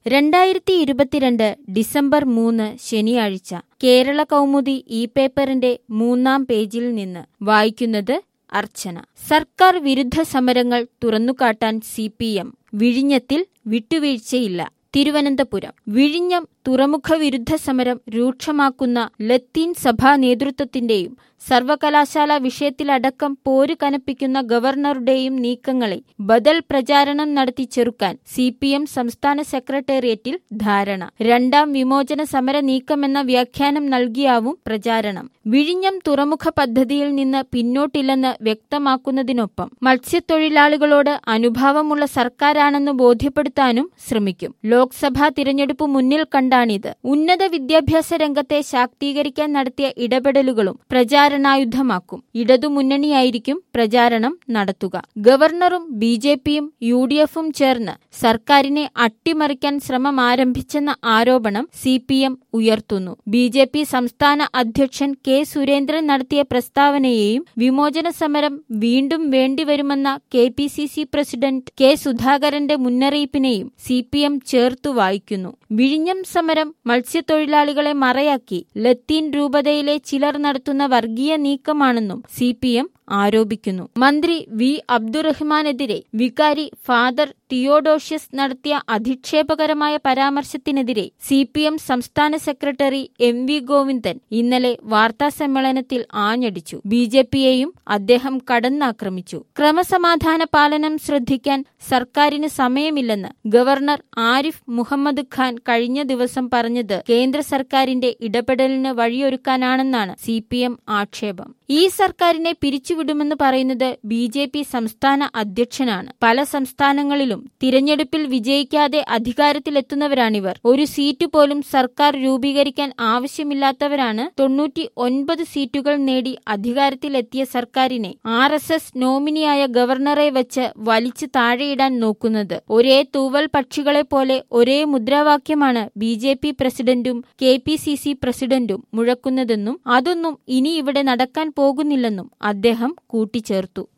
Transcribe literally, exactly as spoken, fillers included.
രണ്ടായിരത്തി ഇരുപത്തിരണ്ട് ഡിസംബർ മൂന്ന് ശനിയാഴ്ച കേരള കൗമുദി ഈ പേപ്പറിന്റെ മൂന്നാം പേജിൽ നിന്ന് വായിക്കുന്നത് അർച്ചന. സർക്കാർ വിരുദ്ധ സമരങ്ങൾ തുറന്നുകാട്ടാൻ സി പി എം. വിഴിഞ്ഞത്തിൽ വിട്ടുവീഴ്ചയില്ല. തിരുവനന്തപുരം. വിഴിഞ്ഞം തുറമുഖ വിരുദ്ധ സമരം രൂക്ഷമാക്കുന്ന ലത്തീൻ സഭാ നേതൃത്വത്തിന്റെയും സർവകലാശാല വിഷയത്തിലടക്കം പോര് കനപ്പിക്കുന്ന ഗവർണറുടെയും നീക്കങ്ങളെ ബദൽ പ്രചാരണം നടത്തി ചെറുക്കാൻ സി പി എം സംസ്ഥാന സെക്രട്ടേറിയറ്റിൽ ധാരണ. രണ്ടാം വിമോചന സമര നീക്കമെന്ന വ്യാഖ്യാനം നൽകിയാവും പ്രചാരണം. വിഴിഞ്ഞം തുറമുഖ പദ്ധതിയിൽ നിന്ന് പിന്നോട്ടില്ലെന്ന് വ്യക്തമാക്കുന്നതിനൊപ്പം മത്സ്യത്തൊഴിലാളികളോട് അനുഭാവമുള്ള സർക്കാരാണെന്ന് ബോധ്യപ്പെടുത്താനും ശ്രമിക്കും. ലോക്സഭാ തിരഞ്ഞെടുപ്പ് മുന്നിൽ കണ്ടാണിത്. ഉന്നത വിദ്യാഭ്യാസ രംഗത്തെ ശാക്തീകരിക്കാൻ നടത്തിയ ഇടപെടലുകളും പ്രചാരണായുധമാക്കും. ഇടതുമുന്നണിയായിരിക്കും പ്രചാരണം നടത്തുക. ഗവർണറും ബി ജെ പിയും യു ഡി എഫും ചേർന്ന് സർക്കാരിനെ അട്ടിമറിക്കാൻ ശ്രമം ആരംഭിച്ചെന്ന ആരോപണം സി പി എം ഉയർത്തുന്നു. ബി ജെ പി സംസ്ഥാന അധ്യക്ഷൻ കെ സുരേന്ദ്രൻ നടത്തിയ പ്രസ്താവനയെയും വിമോചന സമരം വീണ്ടും വേണ്ടിവരുമെന്ന K P C C president K സുധാകരന്റെ മുന്നറിയിപ്പിനെയും സി പി എം ചേർത്തു വായിക്കുന്നു. വിഴിഞ്ഞം സമരം മത്സ്യത്തൊഴിലാളികളെ മറയാക്കി ലത്തീൻ രൂപതയിലെ ചിലർ നടത്തുന്ന വർഗീയ നീക്കമാണെന്നും സി പി എം ആരോപിക്കുന്നു. മന്ത്രി വി അബ്ദുറഹ്മാനെതിരെ വികാരി ഫാദർ തിയോഡോഷ്യസ് നടത്തിയ അധിക്ഷേപകരമായ പരാമർശത്തിനെതിരെ സി പി എം സംസ്ഥാന സെക്രട്ടറി എം വി ഗോവിന്ദൻ ഇന്നലെ വാർത്താസമ്മേളനത്തിൽ ആഞ്ഞടിച്ചു. ബി ജെ പിയെയും അദ്ദേഹം കടന്നാക്രമിച്ചു. ക്രമസമാധാന പാലനം ശ്രദ്ധിക്കാൻ സർക്കാരിന് സമയമില്ലെന്ന് ഗവർണർ ആരിഫ് മുഹമ്മദ് ഖാൻ കഴിഞ്ഞ ദിവസം പറഞ്ഞത് കേന്ദ്ര സർക്കാരിന്റെ ഇടപെടലിന് വഴിയൊരുക്കാനാണെന്നാണ് സി പി എം ആക്ഷേപം. ഈ സർക്കാരിനെ പിരിച്ചുവിടുമെന്ന് പറയുന്നത് ബി ജെ പി സംസ്ഥാന അധ്യക്ഷനാണ്. പല സംസ്ഥാനങ്ങളിലും തിരഞ്ഞെടുപ്പിൽ വിജയിക്കാതെ അധികാരത്തിലെത്തുന്നവരാണിവർ. ഒരു സീറ്റ് പോലും സർക്കാർ രൂപീകരിക്കാൻ ആവശ്യമില്ലാത്തവരാണ് തൊണ്ണൂറ്റി ഒൻപത് സീറ്റുകൾ നേടി അധികാരത്തിലെത്തിയ സർക്കാരിനെ ആർ എസ് എസ് നോമിനിയായ ഗവർണറെ വെച്ച് വലിച്ചു താഴെയിടാൻ നോക്കുന്നത്. ഒരേ തൂവൽ പക്ഷികളെ പോലെ ഒരേ മുദ്രാവാക്യമാണ് ബി ജെ പി പ്രസിഡന്റും കെ പി സി സി പ്രസിഡന്റും മുഴക്കുന്നതെന്നും അതൊന്നും ഇനി ഇവിടെ നടക്കാൻ പോകുന്നില്ലെന്നും അദ്ദേഹം കൂട്ടിച്ചേർത്തു.